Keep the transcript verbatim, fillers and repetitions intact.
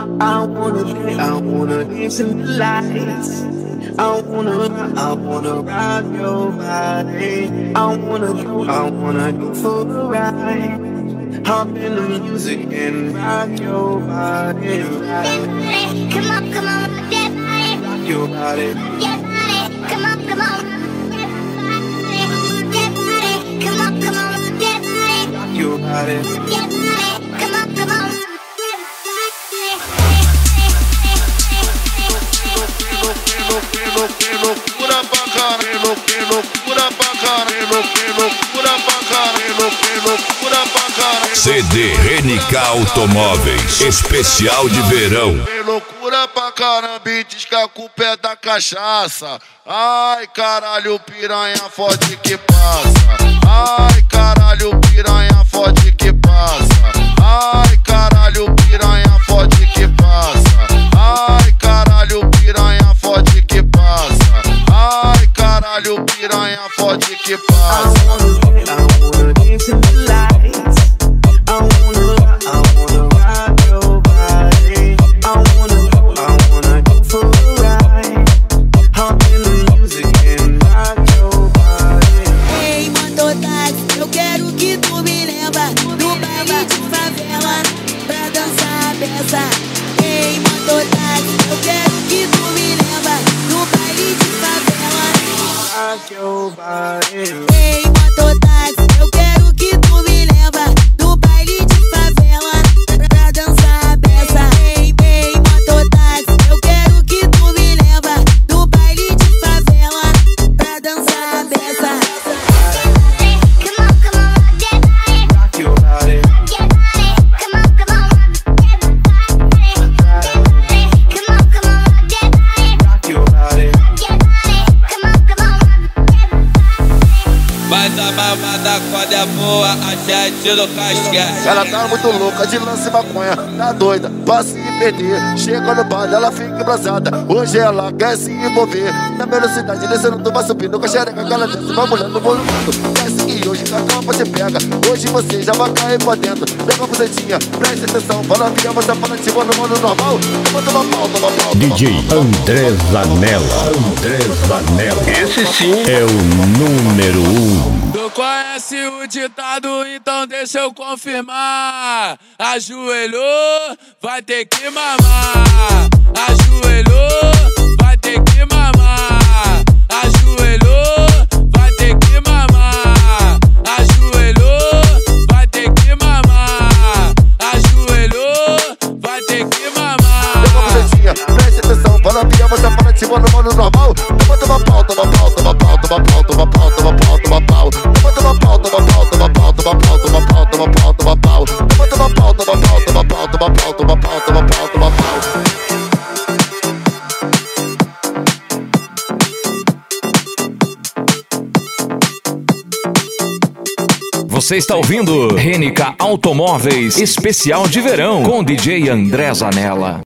I wanna dance, I wanna dance in the lights. I wanna, I wanna rock your body. I wanna go, I wanna go for the ride. Hop in the music and rock your body. Right. Come on, come on, rock that body. Rock your body. That body. Come on, come on, rock that body. Come on, come on, rock that body. Rock your body. That body. Come on, come on. Que loucura pra caramba, que loucura pra caramba, que loucura pra caramba, que loucura pra caramba. C D Renica Automóveis, especial de verão. Que loucura pra caramba, e diz que a culpa é da cachaça. Ai, caralho, piranha fode que passa. Ai, caralho, piranha fode que passa. Ai, caralho, piranha fode que passa. Ai, caralho, piranha fode que passa. Ai, caralho, piranha fode que passa. I wanna dance in the lights. I wanna, I wanna rock your body. I wanna go, I wanna go for a ride. Hop in the music and rock your body. Ei, mototáxi, eu quero que tu me lembra do baile de favela pra dançar a beça. Ei, mototáxi, eu quero que tu me lembra do baile de favela. Rock your body. Ei, mototáxi, eu quero que tu me lembra do baile de favela pra dançar a beça. Ei, ei, mototáxi, eu quero que tu me lembra do baile de favela pra dançar a beça. Come on, come on, rock that body. Rock your body. That body. Come on, come on, rock that body. Come on, come on, rock that body. Rock your body. That body. Come on, come on, rock that body. Mas a mamada quando é boa, a gente no casquete. Ela tá muito louca de lance maconha, tá doida pra se perder. Chega no bar, ela fica embrasada. Hoje ela quer se envolver na velocidade, descendo do vai subindo com a xereca que ela desce, vai mulher no movimento. Desce que hoje na cama você pega. Hoje você já vai cair pra dentro. Pega a buzetinha, presta atenção. Fala via, você fala tipo no modo normal. Toma, toma pau, toma pau. D J André Zanella. André Zanella. Esse sim é o número um. Tu conhece o ditado, então deixa eu confirmar. Ajoelhou, vai ter que mamar. Ajoelhou, vai ter que mamar. Ajoelhou, vai ter que mamar. Ajoelhou, vai ter que mamar. Ajoelhou, vai ter que mamar. Pega a buzetinha, presta atenção. Fala via, você fala tipo no modo normal. Toma, toma pau, toma pau, toma pau, toma pau, toma pau, toma pau, toma pau. Toma, toma pau, toma pau, toma pau, toma pau, toma pau, toma pau, toma pau. Toma, toma pau, toma pau, toma pau, toma pau, toma pau, toma pau, toma pau. Você está ouvindo Renica Automóveis, especial de verão, com D J André Zanella.